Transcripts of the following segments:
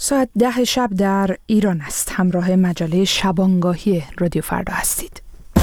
ساعت 10 شب در ایران است. همراه مجله شبانگاهی رادیو فردا هستید.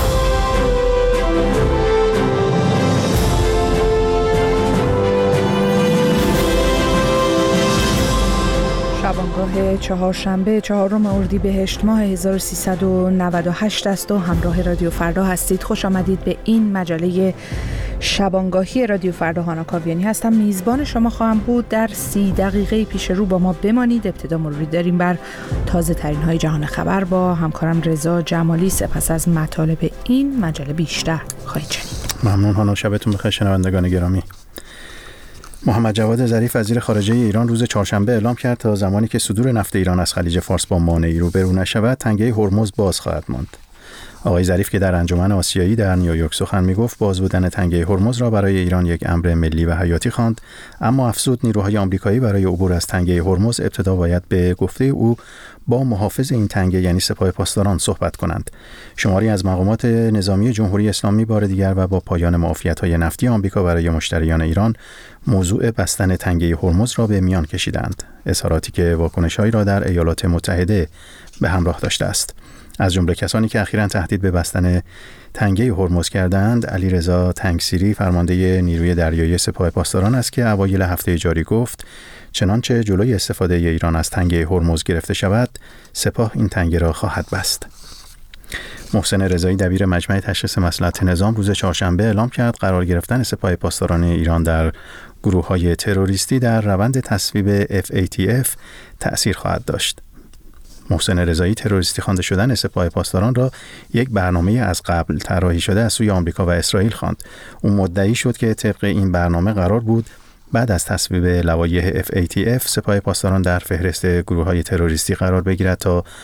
شبانگاه چهارشنبه 4 اردیبهشت ماه 1398 است و همراه رادیو فردا هستید. خوش آمدید به این مجله شبانگاهی رادیو فردا. هانا کاویانی هستم، میزبان شما خواهم بود. در 30 دقیقه پیش رو با ما بمانید. ابتدا مروری داریم بر تازه ترین های جهان خبر با همکارم رضا جمالی. سپس از مطالب این مجله بیشتر خواهید شنید. ممنون هانا، شبتون بخیر شنوندگان گرامی. محمد جواد ظریف وزیر خارجه ایران روز چهارشنبه اعلام کرد تا زمانی که صدور نفت ایران از خلیج فارس با مانعی روبرو نشود، تنگه هرمز باز خواهد ماند. آقای ظریف که در انجمن آسیایی در نیویورک سخن میگفت، باز بودن تنگه هرمز را برای ایران یک امر ملی و حیاتی خواند، اما افزود نیروهای آمریکایی برای عبور از تنگه هرمز ابتدا باید به گفته او با محافظ این تنگه یعنی سپاه پاسداران صحبت کنند. شماری از مقامات نظامی جمهوری اسلامی بار دیگر و با پایان معافیت‌های نفتی آمریکا برای مشتریان ایران موضوع بستن تنگه هرمز را به میان کشیدند. اظهاراتی که واکنش‌هایی را در ایالات متحده به همراه داشته است. از جمله کسانی که اخیراً تهدید به بستن تنگه هرمز کردند، علیرضا تنگسیری فرمانده نیروی دریایی سپاه پاسداران است که اوایل هفته جاری گفت چنانچه جلوی استفاده ایران از تنگه هرمز گرفته شود، سپاه این تنگه را خواهد بست. محسن رضایی دبیر مجمع تشخیص مصلحت نظام روز چهارشنبه اعلام کرد قرار گرفتن سپاه پاسداران ایران در گروه‌های تروریستی در روند تصویب FATF تأثیر خواهد داشت. محسن رضایی تروریستی خوانده شدن سپاه پاسداران را یک برنامه از قبل طراحی شده از سوی آمریکا و اسرائیل خواند. او مدعی شد که طبق این برنامه قرار بود بعد از تصویب لوایح FATF سپاه پاسداران در فهرست گروه‌های تروریستی قرار بگیرد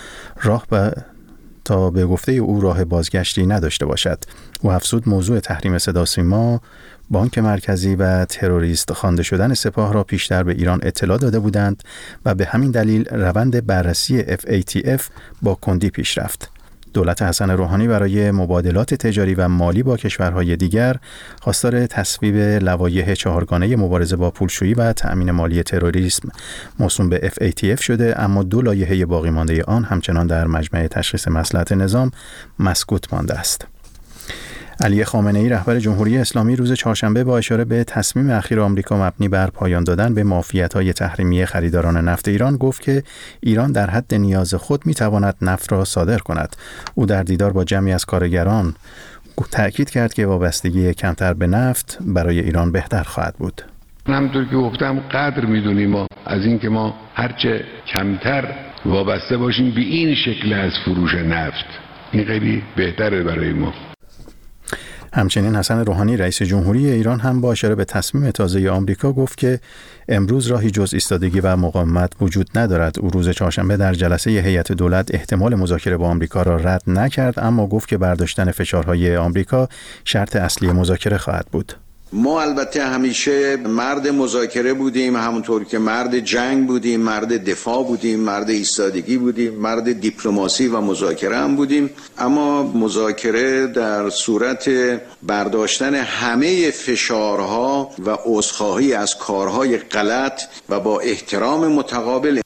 تا به گفته او راه بازگشتی نداشته باشد. او افزود موضوع تحریم صدا سیما، بانک مرکزی و تروریست خوانده شدن سپاه را پیشتر به ایران اطلاع داده بودند و به همین دلیل روند بررسی FATF با کندی پیش رفت. دولت حسن روحانی برای مبادلات تجاری و مالی با کشورهای دیگر خواستار تصویب لوایح 4گانه مبارزه با پولشویی و تأمین مالی تروریسم موسوم به FATF شده، اما 2 لایحه باقی مانده آن همچنان در مجمع تشخیص مصلحت نظام مسکوت مانده است. علی خامنه‌ای رهبر جمهوری اسلامی روز چهارشنبه با اشاره به تصمیم اخیر آمریکا مبنی بر پایان دادن به معافیت‌های تحریمی خریداران نفت ایران گفت که ایران در حد نیاز خود می‌تواند نفت را صادر کند. او در دیدار با جمعی از کارگران تأکید کرد که وابستگی کمتر به نفت برای ایران بهتر خواهد بود. همونطور که گفتم قدر می‌دونیم ما از این که ما هرچه کمتر وابسته باشیم به این شکل از فروش نفت، این خیلی بهتره برای ما. همچنین حسن روحانی رئیس جمهوری ایران هم با اشاره به تصمیم تازه آمریکا گفت که امروز راهی جز ایستادگی و مقاومت وجود ندارد. او روز چهارشنبه در جلسه هیئت دولت احتمال مذاکره با آمریکا را رد نکرد، اما گفت که برداشتن فشارهای آمریکا شرط اصلی مذاکره خواهد بود. ما البته همیشه مرد مذاکره بودیم، همونطور که مرد جنگ بودیم، مرد دفاع بودیم، مرد ایستادگی بودیم، مرد دیپلماسی و مذاکره هم بودیم، اما مذاکره در صورت برداشتن همه فشارها و عذرخواهی از کارهای غلط و با احترام متقابل.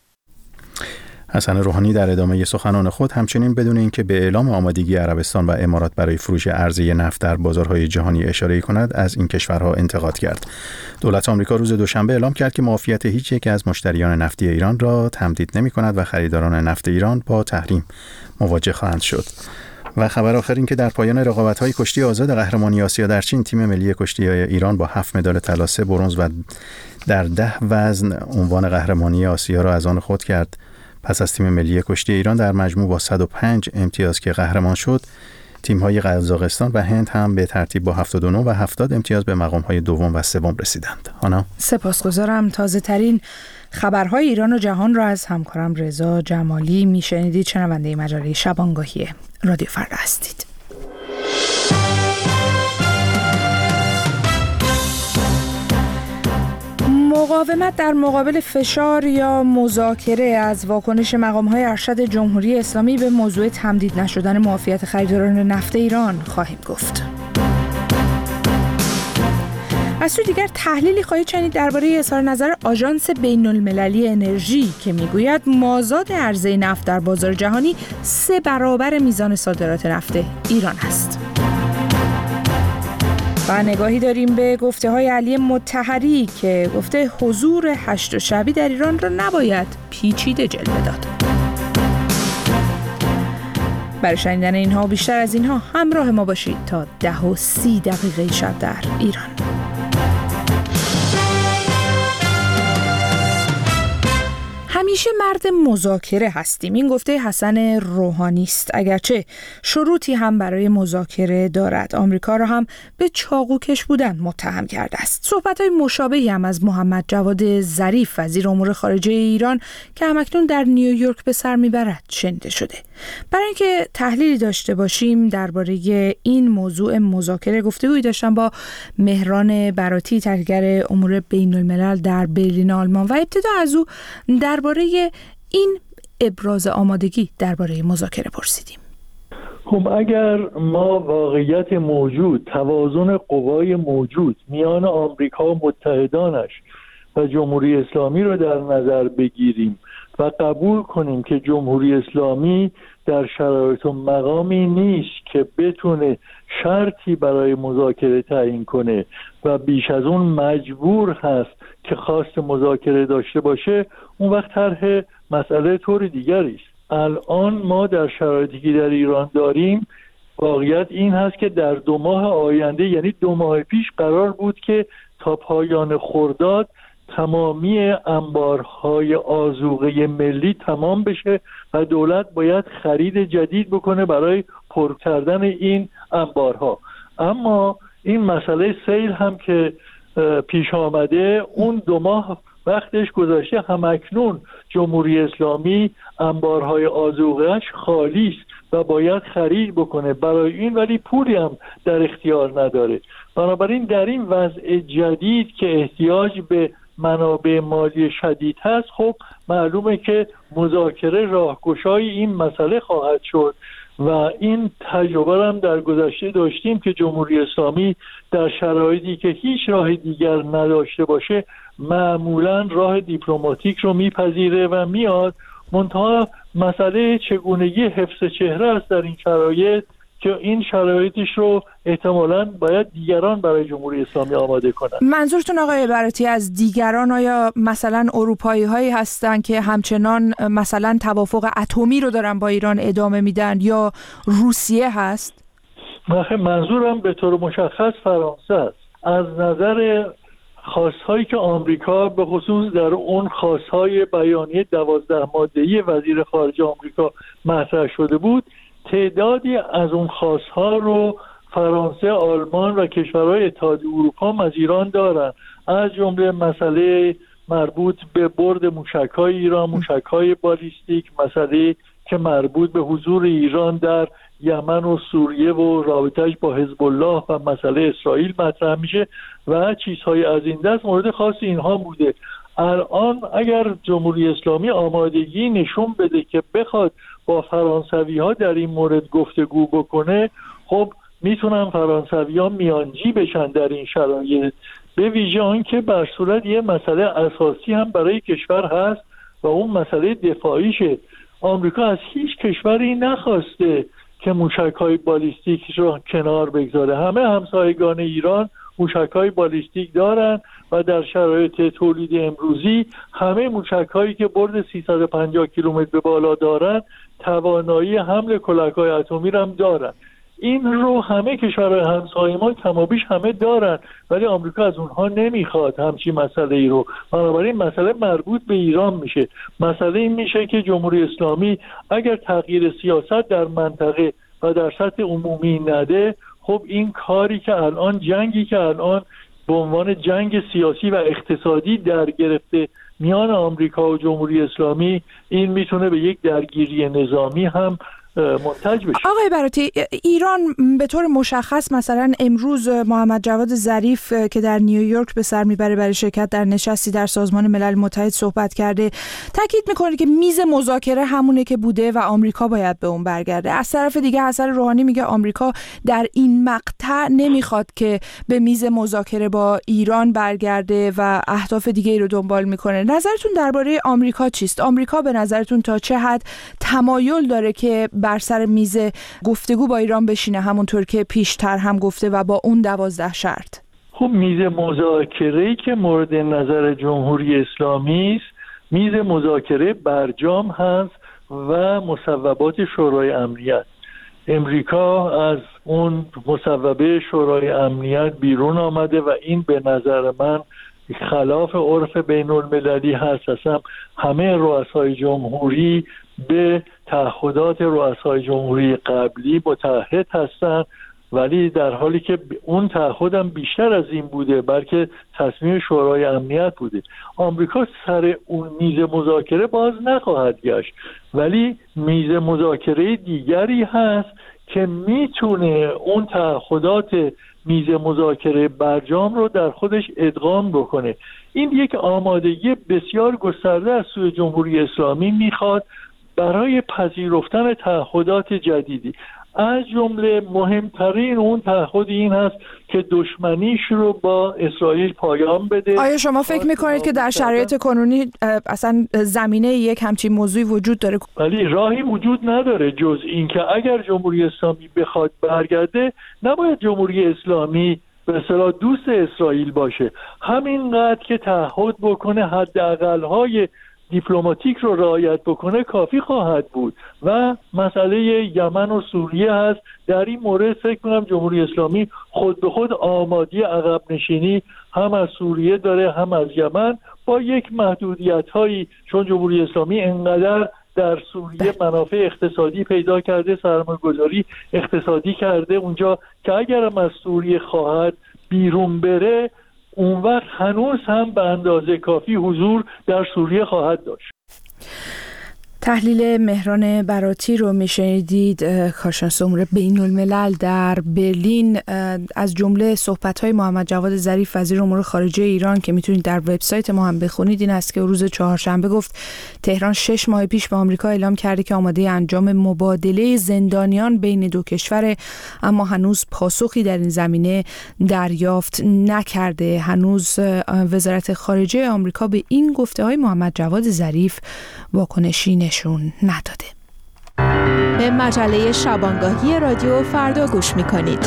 حسن روحانی در ادامه سخنان خود همچنین بدون اینکه به اعلام آمادگی عربستان و امارات برای فروش ارزی نفت در بازارهای جهانی اشاره کند از این کشورها انتقاد کرد. دولت آمریکا روز دوشنبه اعلام کرد که معافیت هیچ یک از مشتریان نفتی ایران را تمدید نمی‌کند و خریداران نفت ایران با تحریم مواجه خواهند شد. و خبر آخر این که در پایان رقابت‌های کشتی آزاد قهرمانی آسیا در چین، تیم ملی کشتی ایران با 7 مدال طلا، 3 برنز و در 10 وزن عنوان قهرمانی آسیا را از آن خود کرد. پس از تیم ملی کشتی ایران در مجموع با 105 امتیاز که قهرمان شد، تیم‌های قزاقستان و هند هم به ترتیب با 79 و 70 امتیاز به مقام‌های دوم و سوم رسیدند. آنا سپاسگزارم. تازه ترین خبرهای ایران و جهان را از همکارم رضا جمالی میشنیدید. شنونده مجله شبانگاهی رادیو فردا هستید. مقاومت در مقابل فشار یا مذاکره از واکنش مقام‌های ارشد جمهوری اسلامی به موضوع تمدید نشدن معافیت خریداران نفت ایران خواهیم گفت. از سوی دیگر تحلیلی خواهید شنید درباره اظهار نظر آژانس بین‌المللی انرژی که میگوید مازاد عرضه نفت در بازار جهانی 3 برابر میزان صادرات نفت ایران است. و نگاهی داریم به گفته‌های علی مطهری که گفته حضور هشت شعبی در ایران را نباید پیچیده جلوه داد. برای شنیدن اینها و بیشتر از اینها همراه ما باشید تا 10:30 شب در ایران. همیشه مرد مذاکره هستیم، این گفته حسن روحانی است، اگرچه شروطی هم برای مذاکره دارد. آمریکا را هم به چاقوکش بودن متهم کرده است. صحبت‌های مشابهی هم از محمد جواد ظریف وزیر امور خارجه ایران که همکنون در نیویورک به سر میبرد شنیده شده. برای اینکه تحلیلی داشته باشیم درباره این موضوع مذاکره، گفتگویی داشتم با مهران براتی، تحلیلگر امور بین‌الملل در برلین آلمان و ابتدا از او درباره این ابراز آمادگی درباره مذاکره پرسیدیم. خب اگر ما واقعیت موجود، توازن قوای موجود میان آمریکا و متحدانش و جمهوری اسلامی رو در نظر بگیریم و قبول کنیم که جمهوری اسلامی در شرایط و مقامی نیست که بتونه شرطی برای مذاکره تعیین کنه و بیش از اون مجبور هست که خواست مذاکره داشته باشه، اون وقت طرح مسئله طور دیگری است. الان ما در شرایطی که در ایران داریم، واقعیت این هست که در 2 ماه آینده، یعنی 2 ماه پیش قرار بود که تا پایان خرداد تمامی انبارهای آذوقه ملی تمام بشه و دولت باید خرید جدید بکنه برای پر کردن این انبارها. اما این مسئله سیل هم که پیش آمده، اون 2 ماه وقتش گذشته، همکنون جمهوری اسلامی انبارهای آذوقه‌اش خالی است و باید خرید بکنه برای این، ولی پولی هم در اختیار نداره. بنابراین در این وضع جدید که احتیاج به منابع مالی شدید هست، خب معلومه که مذاکره راهگشای این مسئله خواهد شد و این تجربه هم در گذشته داشتیم که جمهوری اسلامی در شرایطی که هیچ راه دیگر نداشته باشه معمولا راه دیپلماتیک رو میپذیره و میاد. منتها مسئله چگونگی حفظ چهره است در این شرایط که این شرایطش رو احتمالاً باید دیگران برای جمهوری اسلامی آماده کنند. منظورتون آقای براتی از دیگران آیا مثلا اروپایی هایی هستن که همچنان مثلا توافق اتمی رو دارن با ایران ادامه میدن یا روسیه هست؟ منظورم به طور مشخص فرانسه است. از نظر خواستهایی که آمریکا به خصوص در اون خواستهای بیانیه 12 ماده‌ای وزیر خارجه آمریکا مطرح شده بود، تعدادی از اون خواستها رو فرانسه، آلمان و کشورهای اتحادیه اروپا از ایران دارن، از جمله مسئله مربوط به برد موشک‌های ایران، موشک‌های بالیستیک، مسئله که مربوط به حضور ایران در یمن و سوریه و رابطه‌اش با حزب الله و مسئله اسرائیل مطرح میشه و چیزهای از این دست مورد خاص اینها بوده. الان اگر جمهوری اسلامی آمادگی نشون بده که بخواد با فرانسوی ها در این مورد گفتگو بکنه، خب میتونن فرانسوی ها میانجی بشن در این شرایط، به ویژه آن که بر صورت یه مسئله اساسی هم برای کشور هست و اون مسئله دفاعیشه. آمریکا از هیچ کشوری نخواسته که موشک‌های بالیستیک رو کنار بگذاره. همه همسایگان ایران موشک‌های بالیستیک دارن و در شرایط تولید امروزی همه موشک‌هایی که برد 350 کیلومتر به بالا دارن توانایی حمل کلک‌های اتمی رو هم دارن. این رو همه کشورهای همسایه ما کمابیش همه دارن، ولی آمریکا از اونها نمیخواد همچین مسئله ای رو. بنابراین مسئله مربوط به ایران میشه. مسئله این میشه که جمهوری اسلامی اگر تغییر سیاست در منطقه و در سطح عمومی نده، خب این کاری که الان، جنگی که الان به عنوان جنگ سیاسی و اقتصادی در گرفته میان آمریکا و جمهوری اسلامی، این میتونه به یک درگیری نظامی هم منتج بشه. آقای براتی، ایران به طور مشخص مثلا امروز محمد جواد ظریف که در نیویورک به سر میبره برای شرکت در نشستی در سازمان ملل متحد صحبت کرده، تاکید میکنه که میز مذاکره همونه که بوده و آمریکا باید به اون برگرده. از طرف دیگه حسن روحانی میگه آمریکا در این مقطع نمیخواد که به میز مذاکره با ایران برگرده و اهداف دیگه ای رو دنبال میکنه. نظرتون درباره آمریکا چیست؟ آمریکا به نظرتون تا چه حد تمایل داره که بر سر میز گفتگو با ایران بشینه، همونطور که پیشتر هم گفته، و با اون 12 شرط؟ خب میز مذاکره‌ای که مورد نظر جمهوری اسلامی است میز مذاکره برجام هست و مصوبات شورای امنیت. امریکا از اون مصوبه شورای امنیت بیرون آمده و این به نظر من خلاف عرف بین المللی هست. اصلا همه رؤسای جمهوری به تعهدات رؤسای جمهوری قبلی متعهد هستند، ولی در حالی که اون تعهد هم بیشتر از این بوده، بلکه تصمیم شورای امنیت بوده. آمریکا سر اون میز مذاکره باز نخواهد گشت، ولی میز مذاکره دیگری هست که میتونه اون تعهدات میز مذاکره برجام رو در خودش ادغام بکنه. این یک آمادگی بسیار گسترده از سوی جمهوری اسلامی میخواد برای پذیرفتن تعهدات جدیدی. از جمله مهمترین اون تعهد این هست که دشمنیش رو با اسرائیل پایان بده. آیا شما فکر میکنید که در شرایط کنونی اصلا زمینه یک همچین موضوعی وجود داره؟ ولی راهی وجود نداره جز این که اگر جمهوری اسلامی بخواد برگرده، نباید جمهوری اسلامی به اصطلاح دوست اسرائیل باشه. همینقدر که تعهد بکنه، حداقل‌های دیپلماتیک رو رعایت بکنه کافی خواهد بود. و مسئله یمن و سوریه هست. در این مورد فکر کنم جمهوری اسلامی خود به خود آمادی عقب نشینی هم از سوریه داره هم از یمن، با یک محدودیت‌هایی، چون جمهوری اسلامی انقدر در سوریه منافع اقتصادی پیدا کرده، سرمایه‌گذاری اقتصادی کرده اونجا که اگرم از سوریه خواهد بیرون بره، اون وقت هنوز هم به اندازه کافی حضور در سوریه خواهد داشت. تحلیل مهران براتی رو میشنیدید، کارشناس امور بین الملل در برلین. از جمله صحبت‌های محمد جواد ظریف وزیر امور خارجه ایران که میتونید در وبسایت ما هم بخونید این است که روز چهارشنبه گفت تهران 6 ماه پیش به آمریکا اعلام کرده که آماده انجام مبادله زندانیان بین دو کشور، اما هنوز پاسخی در این زمینه دریافت نکرده. هنوز وزارت خارجه آمریکا به این گفته‌های محمد جواد ظریف واکنشی نشون نداده. به مجله شبانگاهی رادیو فردا گوش می‌کنید.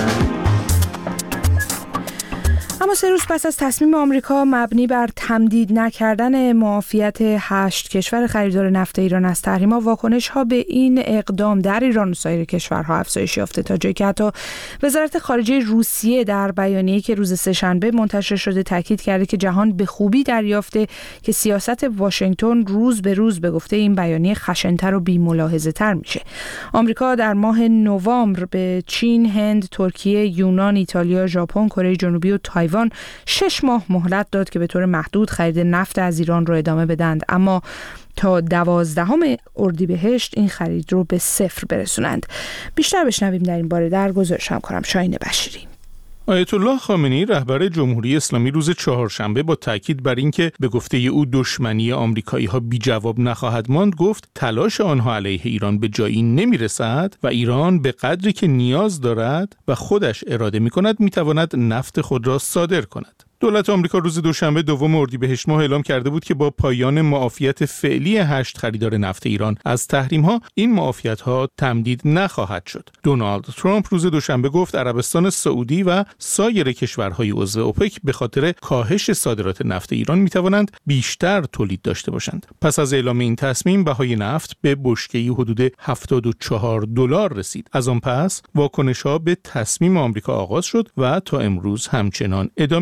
اما 3 روز پس از تصمیم آمریکا مبنی بر تمدید نکردن معافیت 8 کشور خریدار نفت ایران از تحریم‌ها، واکنش‌ها به این اقدام در ایران و سایر کشورها افزایش یافته، تا جایی که حتی وزارت خارجه روسیه در بیانیه‌ای که روز سه‌شنبه منتشر شده تاکید کرده که جهان به خوبی دریافته که سیاست واشنگتن روز به روز به گفته این بیانیه خشن‌تر و بی‌ملاحظه‌تر میشه. آمریکا در ماه نوامبر به چین، هند، ترکیه، یونان، ایتالیا، ژاپن، کره جنوبی و تایوان 6 ماه مهلت داد که به طور محدود خرید نفت از ایران رو ادامه بدند، اما تا 12 اردیبهشت این خرید رو به 0 برسونند. بیشتر بشنویم در این باره در گزارش همکارم شاهین بشیری. آیت الله خامنه‌ای رهبر جمهوری اسلامی روز چهارشنبه با تاکید بر اینکه به گفته او دشمنی آمریکایی‌ها بی جواب نخواهد ماند گفت تلاش آنها علیه ایران به جایی نمی‌رسد و ایران به قدری که نیاز دارد و خودش اراده می‌کند می‌تواند نفت خود را صادر کند. دولت آمریکا روز دوشنبه 2 اردیبهشت ماه اعلام کرده بود که با پایان معافیت فعلی 8 خریدار نفت ایران از تحریم‌ها، این معافیت‌ها تمدید نخواهد شد. دونالد ترامپ روز دوشنبه گفت عربستان سعودی و سایر کشورهای عضو اوپک به خاطر کاهش صادرات نفت ایران می‌توانند بیشتر تولید داشته باشند. پس از اعلام این تصمیم، بهای نفت به بشکه‌ای حدود $74 رسید. از آن پس واکنش‌ها به تصمیم آمریکا آغاز شد و تا امروز همچنان ادامه دارد.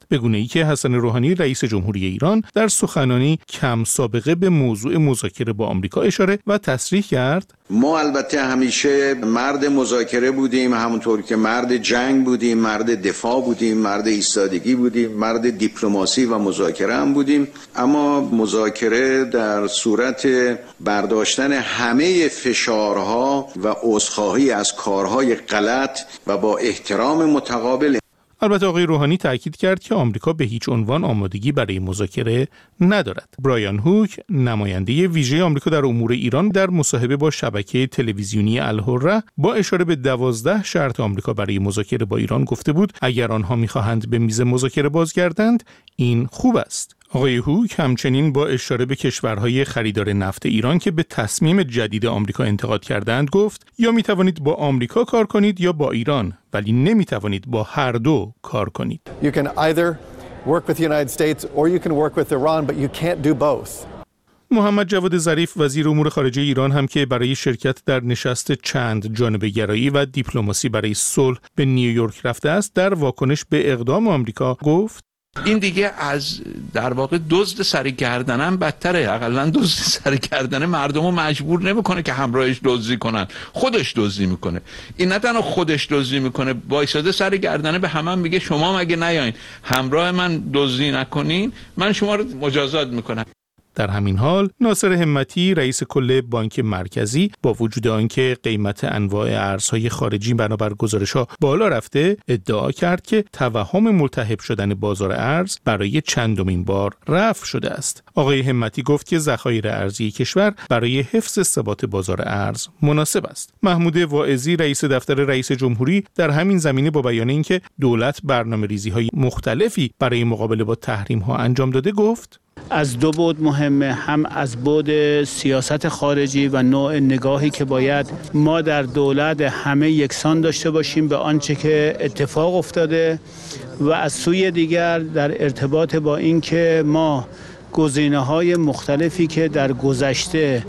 به گونه‌ای که حسن روحانی رئیس جمهوری ایران در سخنرانی کم سابقه به موضوع مذاکره با آمریکا اشاره و تصریح کرد: ما البته همیشه مرد مذاکره بودیم، همونطور که مرد جنگ بودیم، مرد دفاع بودیم، مرد ایستادگی بودیم، مرد دیپلماسی و مذاکره هم بودیم، اما مذاکره در صورت برداشتن همه فشارها و عذرخواهی از کارهای غلط و با احترام متقابل. البته آقای روحانی تاکید کرد که آمریکا به هیچ عنوان آمادگی برای مذاکره ندارد. برایان هوک، نماینده ویژه آمریکا در امور ایران، در مصاحبه با شبکه تلویزیونی الحره با اشاره به 12 شرط آمریکا برای مذاکره با ایران گفته بود اگر آنها می‌خواهند به میز مذاکره بازگردند، این خوب است. آقای هوک همچنین با اشاره به کشورهای خریدار نفت ایران که به تصمیم جدید آمریکا انتقاد کردند گفت یا می توانید با آمریکا کار کنید یا با ایران، ولی نمی توانید با هر دو کار کنید. You can either work with the United States or you can work with Iran, but you can't do both. محمد جواد ظریف وزیر امور خارجه ایران هم که برای شرکت در نشست چند جانبه گرایی و دیپلماسی برای صلح به نیویورک رفته است، در واکنش به اقدام آمریکا گفت این دیگه از در واقع دزد سر گردنم بدتره. حداقل دزد سر گردنه مردمو مجبور نمیکنه که همراهش دزدی کنن، خودش دزدی میکنه. این نه تنها خودش دزدی میکنه، وایساده سر گردنه به همه میگه شما مگه نیاین همراه من دزدی نکنین، من شما رو مجازات میکنم. در همین حال ناصر همتی رئیس کل بانک مرکزی با وجود آنکه قیمت انواع ارزهای خارجی بنابر گزارش‌ها بالا رفته، ادعا کرد که توهم ملتهب شدن بازار ارز برای چندمین بار رفع شده است. آقای همتی گفت که ذخایر ارزی کشور برای حفظ ثبات بازار ارز مناسب است. محمود واعظی رئیس دفتر رئیس جمهوری در همین زمینه با بیان اینکه دولت برنامه‌ریزی‌های مختلفی برای مقابله با تحریم‌ها انجام داده گفت از دو بعد مهمه، هم از بعد سیاست خارجی و نوع نگاهی که باید ما در دولت همه یکسان داشته باشیم به آنچه که اتفاق افتاده و از سوی دیگر در ارتباط با این که ما گزینه‌های مختلفی که در گذشته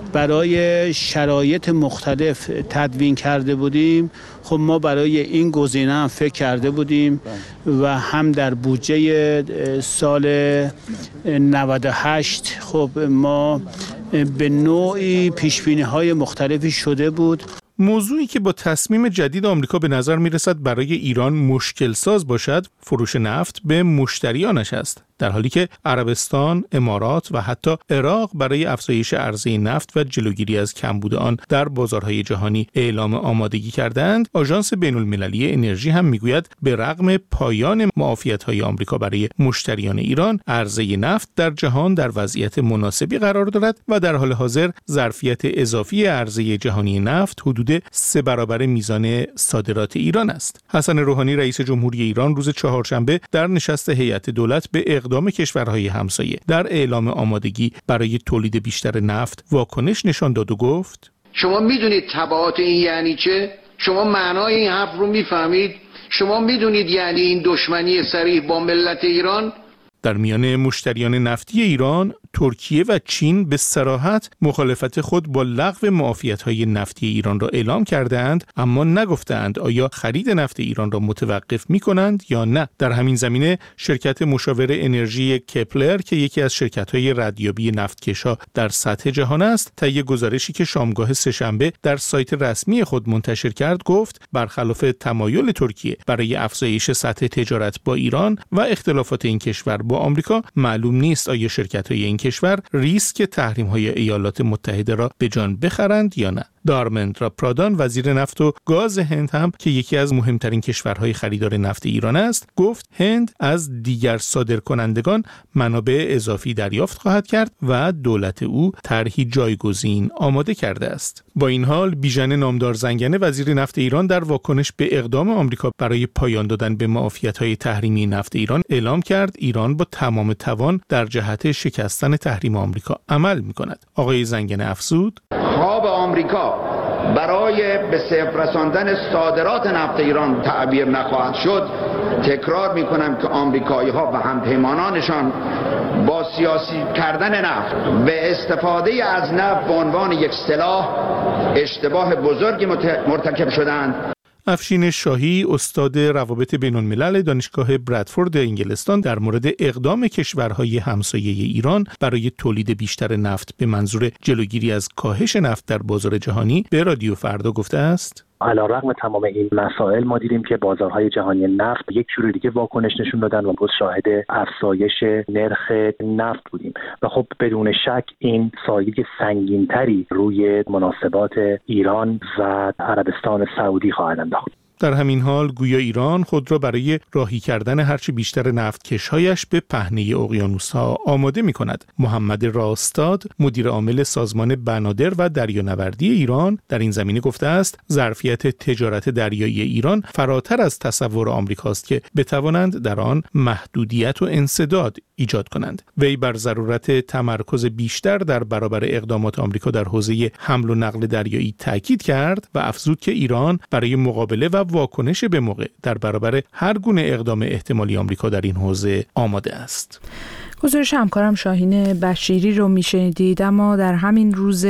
برای شرایط مختلف تدوین کرده بودیم، خب ما برای این گزینه هم فکر کرده بودیم و هم در بودجه سال 98 خب ما به نوعی پیشبینی‌های مختلفی شده بود. موضوعی که با تصمیم جدید آمریکا به نظر می‌رسد برای ایران مشکل ساز باشد، فروش نفت به مشتریانش است، در حالی که عربستان، امارات و حتی عراق برای افزایش عرضه نفت و جلوگیری از کمبود آن در بازارهای جهانی اعلام آمادگی کردند. آژانس بین‌المللی انرژی هم میگوید به رغم پایان معافیت‌های آمریکا برای مشتریان ایران، عرضه نفت در جهان در وضعیت مناسبی قرار دارد و در حال حاضر ظرفیت اضافی عرضه جهانی نفت حدود 3 برابر میزان صادرات ایران است. حسن روحانی رئیس جمهوری ایران روز چهارشنبه در نشست هیئت دولت به اقدام کشورهای همسایه در اعلام آمادگی برای تولید بیشتر نفت واکنش نشان داد و گفت شما میدونید تبعات این یعنی چه؟ شما معنای این حرف رو میفهمید؟ شما میدونید یعنی این دشمنی صریح با ملت ایران؟ در میان مشتریان نفتی ایران، ترکیه و چین به صراحت مخالفت خود با لغو معافیت‌های نفتی ایران را اعلام کردند، اما نگفتند آیا خرید نفت ایران را متوقف می‌کنند یا نه. در همین زمینه شرکت مشاور انرژی کپلر که یکی از شرکت‌های ردیابی نفتکش‌ها در سطح جهان است، طی گزارشی که شامگاه سه‌شنبه در سایت رسمی خود منتشر کرد گفت برخلاف تمایل ترکیه برای افزایش سطح تجارت با ایران و اختلافات این کشور با آمریکا، معلوم نیست آیا شرکت‌های این کشور ریسک تحریم‌های ایالات متحده را به جان بخرند یا نه. دارمندرا پرادان وزیر نفت و گاز هند هم که یکی از مهمترین کشورهای خریدار نفت ایران است، گفت هند از دیگر صادرکنندگان منابع اضافی دریافت خواهد کرد و دولت او طرحی جایگزین آماده کرده است. با این حال بیژن نامدار زنگنه وزیر نفت ایران در واکنش به اقدام آمریکا برای پایان دادن به معافیت‌های تحریمی نفت ایران اعلام کرد ایران با تمام توان در جهت شکستن تحریم آمریکا عمل می‌کند. آقای زنگنه افزود خواب آمریکا برای به صفر رساندن صادرات نفت ایران تعبیر نخواهد شد. تکرار میکنم که آمریکایی‌ها و همپیمانانشان با سیاسی کردن نفت به استفاده از نفت به عنوان یک سلاح اشتباه بزرگی مرتکب شدند. افشین شاهی استاد روابط بین‌الملل دانشگاه برادفورد انگلستان در مورد اقدام کشورهای همسایه ایران برای تولید بیشتر نفت به منظور جلوگیری از کاهش نفت در بازار جهانی به رادیو فردا گفته است: علیرغم تمام این مسائل ما دیدیم که بازارهای جهانی نفت یک جور دیگه واکنش نشون دادن و باز شاهد افزایش نرخ نفت بودیم و خب بدون شک این سایه سنگینتری روی مناسبات ایران و عربستان سعودی خواهد انداخت. در همین حال گویا ایران خود را برای راهی کردن هرچه بیشتر نفتکش‌هایش به پهنه اقیانوس‌ها آماده می‌کند. محمد راستاد، مدیر عامل سازمان بنادر و دریانوردی ایران، در این زمینه گفته است ظرفیت تجارت دریایی ایران فراتر از تصور آمریکاست که بتوانند در آن محدودیت و انسداد ایجاد کنند. وی بر ضرورت تمرکز بیشتر در برابر اقدامات آمریکا در حوزه حمل و نقل دریایی تاکید کرد و افزود که ایران برای مقابله و واکنش به موقع در برابر هر گونه اقدام احتمالی آمریکا در این حوزه آماده است. گزارش همکارم شاهین بشیری رو میشنیدید. اما در همین روز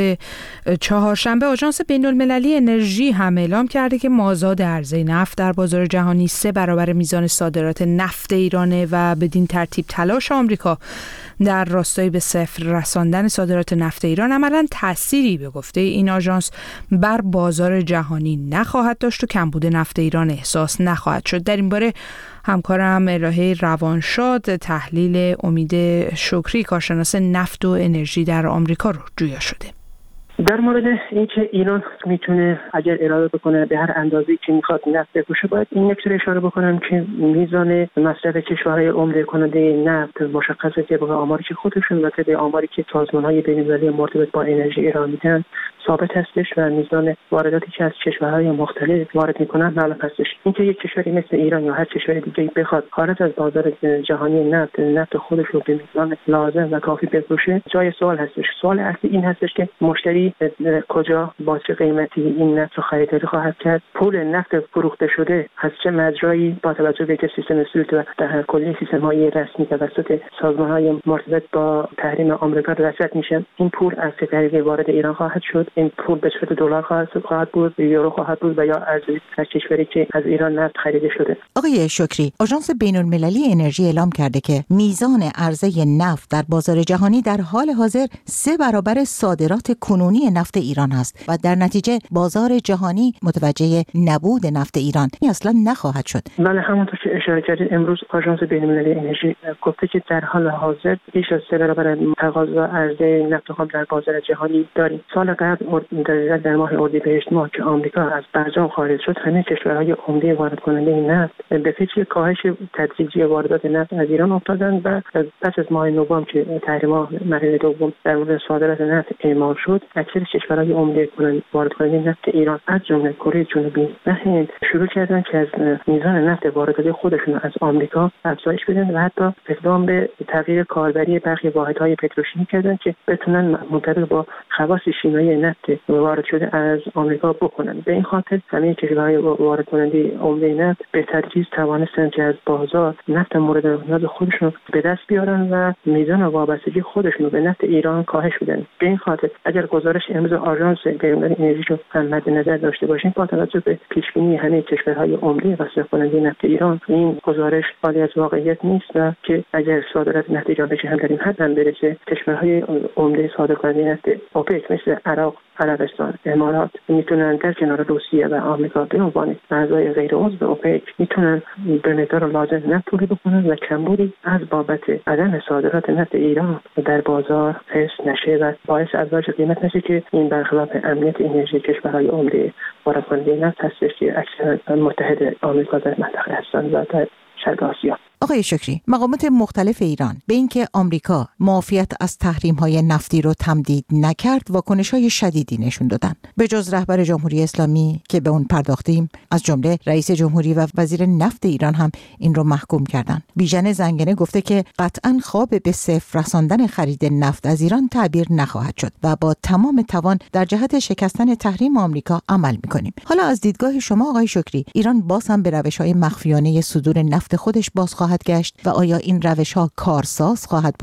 چهارشنبه آژانس بین‌المللی انرژی هم اعلام کرده که مازاد عرضه نفت در بازار جهانی 3 برابر میزان صادرات نفت ایرانه و بدین ترتیب تلاش آمریکا در راستای به صفر رساندن صادرات نفت ایران عملاً تأثیری به گفته این آژانس بر بازار جهانی نخواهد داشت و کمبود نفت ایران احساس نخواهد شد. در این باره همکارم الهه روانشاد تحلیل امید شکری کارشناس نفت و انرژی در آمریکا رو جویا شده. در مورد اینکه ایران میتونه اگر اراده بکنه به هر اندازه‌ای که میخواد نفت بفروشه، باید این نکته رو اشاره بکنم که میزان مصرف کشورهای عمده کننده نفت مشخصه که به آماری که خودشون و به آماری که سازمان‌های بین‌المللی مرتبط با انرژی ایران میدن ثابت هستش و میزان وارداتی که از کشورهای مختلف وارد میکنن معلوم هستش. اینکه یک کشوری مثل ایران یا هر کشور دیگه‌ای بخواد خارج از بازار جهانی نفت خودش رو به میزان لازم و کافی بفروشه جای سوال هستش. سوال اصلی این هستش که مشتری کجا با چه قیمتی این نفت رو خریداری خواهد کرد، پول نفت فروخته شده از چه مجرایی با توجه به که سیستم سویفت و در کلی سیستم‌های رسمی توسط سازمان‌های مرتبط با تحریم آمریکا رصد میشه، این پول از چه طریقی وارد ایران خواهد شد، این پول به صورت دلار خواهد بود، یورو خواهد بود و یا ارزی از کشوری که از ایران نفت خریده شده. آقای شکری، آژانس بین‌المللی انرژی اعلام کرده که میزان عرضه نفت در بازار جهانی در حال حاضر 3 برابر صادرات کنونی نفت ایران است و در نتیجه بازار جهانی متوجه نبود نفت ایران اصلا نخواهد شد. بله، همونطور که اشاره کردید امروز آژانس بین‌المللی انرژی گفته که در حال حاضر بیش از 3 برابر تقاضا عرضه نفت خام در بازار جهانی داریم. سال قبل در ماه اردیبهشت ماه که آمریکا از برجام خارج شد، همه کشورهای عمده وارد کننده نفت به فکر کاهش تدریجی واردات نفت از ایران افتادند و پس از ماه نوامبر که تحریم مرحله دوم در مورد صادرات نفت اعمال شد، اکثر کشورهای عمده وارد کننده نفت ایران از جمله کره جنوبی و هند شروع کردن که از میزان نفت وارداتی خودشون از آمریکا افزایش بدن و حتی اقدام به تغییر کاربری برخی واحدهای پتروشیمی کردن که بتونن منطبق با خواص شیمیایی نفت وارد شده از آمریکا بکنن. به این خاطر همه کشورهای وارد کننده عمده نفت به تدریج توانستن که از بازار نفت مورد نیاز خودشون به دست بیارن و میزان وابستگی خودشون به نفت ایران کاهش بدن. به این خاطر اگر گزارش امروز آژانس بین‌المللی انرژی رو هم مد نظر داشته باشیم، با توجه به پیشبینی همه کشورهای عمده مصرف کننده نفت ایران، این گزارش خالی از واقعیت نیست و که اگر صادرات نفت ایران بشه هم در این حد هم برسه، کشورهای عمده صادر کننده نفت اوپک مثل عراق، عربستان، امارات میتونن در کنار روسیه و آمریکا به عنوان اعضای غیر عضو اوپک میتونن به مقدار لازم نفت تولید بکنن و کمبودی از بابت عدم صادرات نفت ایران در بازار حس نشه و باعث افزایش قیمت نشه که این برخلاف امنیت انرژی کشورهای عمده وارد کننده نفت هستش که اکثرا متحد آمریکا در منطقه هستند و در شرق آسیا. آقای شکری، مقامات مختلف ایران به اینکه آمریکا معافیت از تحریم‌های نفتی رو تمدید نکرد واکنش‌های شدیدی نشون دادن. به جز رهبر جمهوری اسلامی که به اون پرداختیم، از جمله رئیس جمهوری و وزیر نفت ایران هم این رو محکوم کردن. بیژن زنگنه گفته که قطعاً خواب به صفر رساندن خرید نفت از ایران تعبیر نخواهد شد و با تمام توان در جهت شکستن تحریم آمریکا عمل می‌کنیم. حالا از دیدگاه شما آقای شکری، ایران باز هم به روش‌های مخفیانه صدور نفت خودش باز خواهد گشت و آیا این روش‌ها کارساز خواهد بود؟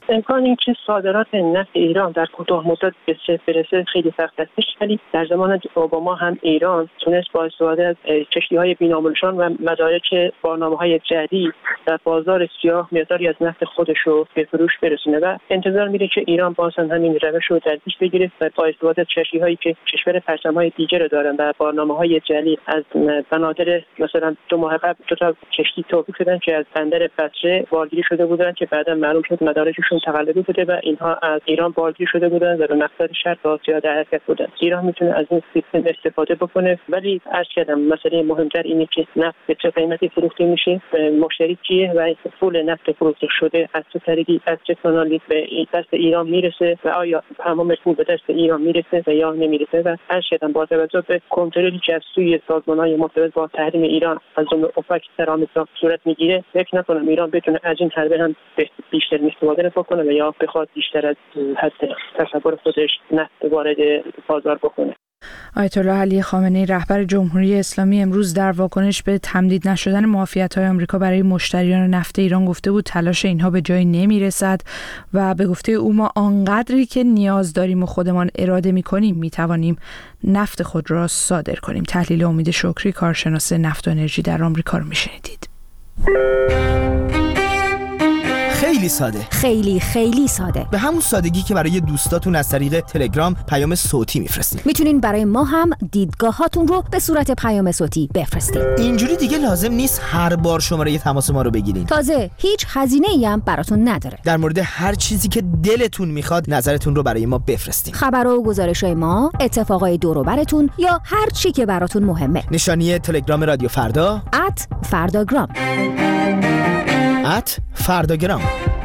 امکان این که صادرات نفت ایران در کوتاه مدت به صفر برسه خیلی سخت است، ولی در زمان اوباما هم ایران تونست با استفاده از کشتی‌های بی‌نام‌نشان و مدارک برنامه‌های جدید در بازار سیاه مقداری از نفت خودش رو به فروش برسونه و انتظار میره که ایران باز هم همین روش رو در پیش بگیره و با استفاده از کشتی‌هایی که کشور پرچم‌های دیگر رو دارن و برنامه‌های جدید از بنادر مثلا 2 ماه قبل 2 تا کشتی توقیف شدن که از بندر فتره بارگیری شده بودن که بعدا معلوم شد مدارکشون تقلبی بوده و اینها از ایران بارگیری شده بودن و به مقصد شرق آسیا در حرکت بودن. ایران میتونه از این سیستم استفاده بکنه، ولی عرض کردم مسئله مهمتر اینه که نفت به چه قیمتی فروخته میشه، مشتری کیه و پول نفت فروخته شده از چه طریقی از چه کانالی به دست ایران میرسه و آیا تمام پول به دست ایران میرسه و یا نمیرسه. و عرض کردم با توجه به کنترلی که از سوی سازمان‌های مرتبط با تحریم ایران از جمله اوپک در آمریکا صورت میگیره، فکر نکنم ایران بتونه از این حربه هم بیشتر استفاده بکنه و یا بخواد بیشتر از حد تصور خودش نفت وارد بازار بکنه. آیت الله علی خامنه‌ای رهبر جمهوری اسلامی امروز در واکنش به تمدید نشدن معافیت‌های آمریکا برای مشتریان نفت ایران گفته بود تلاش اینها به جایی نمیرسد و به گفته او ما آنقدری که نیاز داریم و خودمان اراده می‌کنیم می‌توانیم نفت خود را صادر کنیم. تحلیل امید شکری کارشناس نفت و انرژی در آمریکا رو می‌شنیدید. خیلی ساده، خیلی ساده، به همون سادگی که برای دوستاتون از طریق تلگرام پیام صوتی میفرستید. میتونین برای ما هم دیدگاهاتون رو به صورت پیام صوتی بفرستید. اینجوری دیگه لازم نیست هر بار شماره تماس ما رو بگیرین. تازه هیچ هزینه‌ای هم براتون نداره. در مورد هر چیزی که دلتون میخواد نظرتون رو برای ما بفرستید. خبر و گزارش‌های ما، اتفاقای دور و براتون یا هر چی که براتون مهمه. نشانی تلگرام رادیو فردا @فرداگرام. @فرداگرام.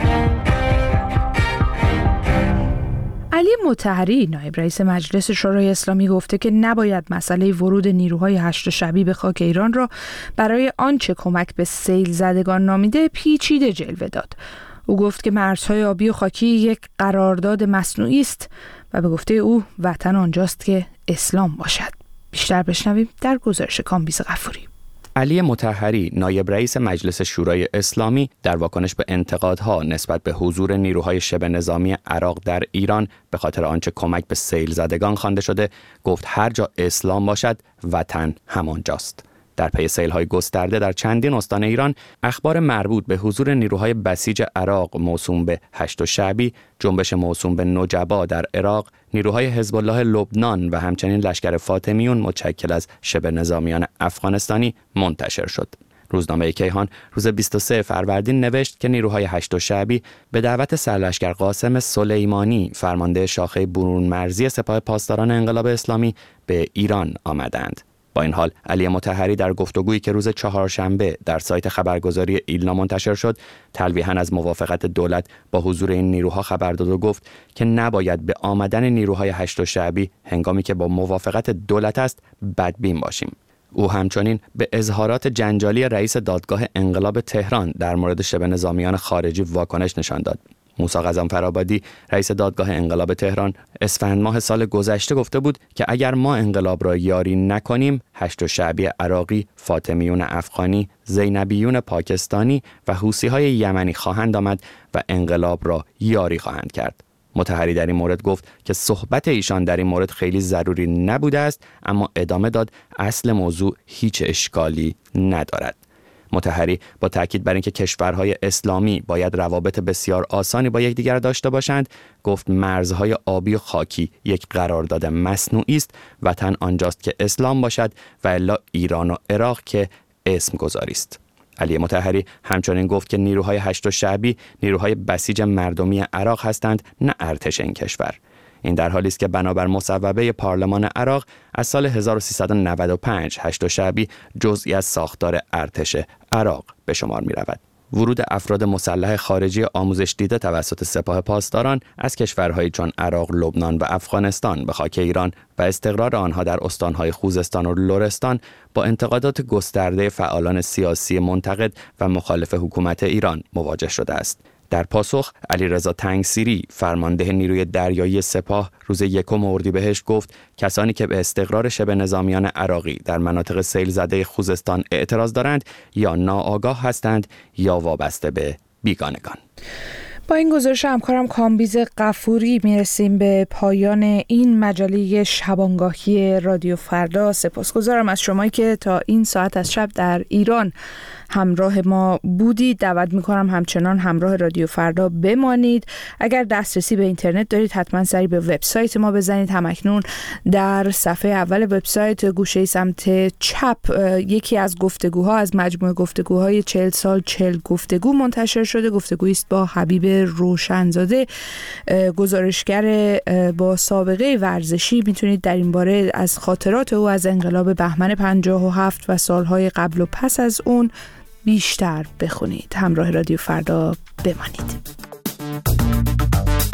علی مطهری نایب رئیس مجلس شورای اسلامی گفته که نباید مسئله ورود نیروهای هشت شبی به خاک ایران را برای آنچه کمک به سیل زدگان نامیده پیچیده جلوه داد. او گفت که مرزهای آبی و خاکی یک قرارداد مصنوعی است و به گفته او وطن آنجاست که اسلام باشد. بیشتر بشنویم در گزارش کامبیز غفوری. علی مطهری نایب رئیس مجلس شورای اسلامی در واکنش به انتقادها نسبت به حضور نیروهای شبه نظامی عراق در ایران به خاطر آنچه کمک به سیل زدگان خوانده شده گفت هر جا اسلام باشد وطن همانجاست. در پی سیل‌های گسترده در چندین استان ایران اخبار مربوط به حضور نیروهای بسیج عراق موسوم به هشت شعبی، جنبش موسوم به نجبا در عراق، نیروهای حزب الله لبنان و همچنین لشکر فاطمیون متشکل از شبه نظامیان افغانستانی منتشر شد. روزنامه کیهان روز 23 فروردین نوشت که نیروهای هشت شعبی به دعوت سرلشکر قاسم سلیمانی فرمانده شاخه برون مرزی سپاه پاسداران انقلاب اسلامی به ایران آمدند. با این حال علی مطهری در گفتگویی که روز چهارشنبه در سایت خبرگزاری ایلنا منتشر شد تلویحاً از موافقت دولت با حضور این نیروها خبر داد و گفت که نباید به آمدن نیروهای هشت شعبی هنگامی که با موافقت دولت است بدبین باشیم. او همچنین به اظهارات جنجالی رئیس دادگاه انقلاب تهران در مورد شبه نظامیان خارجی واکنش نشان داد. موسی غضنفرآبادی رئیس دادگاه انقلاب تهران اسفند ماه سال گذشته گفته بود که اگر ما انقلاب را یاری نکنیم هشت شعبی عراقی، فاطمیون افغانی، زینبیون پاکستانی و حوثی‌های یمنی خواهند آمد و انقلاب را یاری خواهند کرد. مطهری در این مورد گفت که صحبت ایشان در این مورد خیلی ضروری نبوده است، اما ادامه داد اصل موضوع هیچ اشکالی ندارد. مطهری با تاکید بر اینکه کشورهای اسلامی باید روابط بسیار آسانی با یکدیگر داشته باشند گفت مرزهای آبی و خاکی یک قرارداد مصنوعی است، وطن آنجاست که اسلام باشد و الا ایران و عراق که اسم گذاری است. علی مطهری همچنین گفت که نیروهای هشت شعبی نیروهای بسیج مردمی عراق هستند نه ارتش این کشور. این در حالی است که بنابر مصوبه پارلمان عراق از سال 1395 هشت شعبی جزئی از ساختار ارتش عراق به شمار می رود. ورود افراد مسلح خارجی آموزش دیده توسط سپاه پاسداران از کشورهایی چون عراق، لبنان و افغانستان به خاک ایران و استقرار آنها در استانهای خوزستان و لرستان با انتقادات گسترده فعالان سیاسی منتقد و مخالف حکومت ایران مواجه شده است. در پاسخ علیرضا تنگسیری فرمانده نیروی دریایی سپاه روز 1 اردیبهشت گفت کسانی که به استقرار شبه نظامیان عراقی در مناطق سیل زده خوزستان اعتراض دارند یا ناآگاه هستند یا وابسته به بیگانگان. با این گزارش همکارم کامبیز غفوری میرسیم به پایان این مجله شبانگاهی رادیو فردا. سپاسگزارم از شمایی که تا این ساعت از شب در ایران همراه ما بودید. دعوت میکنم همچنان همراه رادیو فردا بمانید. اگر دسترسی به اینترنت دارید حتما سری به وبسایت ما بزنید. همکنون در صفحه اول وبسایت گوشه سمت چپ یکی از گفتگوها از مجموعه گفتگوهای 40 سال 40 گفتگو منتشر شده. گفتگویی است با حبیب روشنزاده، گزارشگر با سابقه ورزشی. میتونید در این باره از خاطرات او از انقلاب بهمن 57 و سالهای قبل و پس از اون بیشتر بخونید. همراه رادیو فردا بمانید.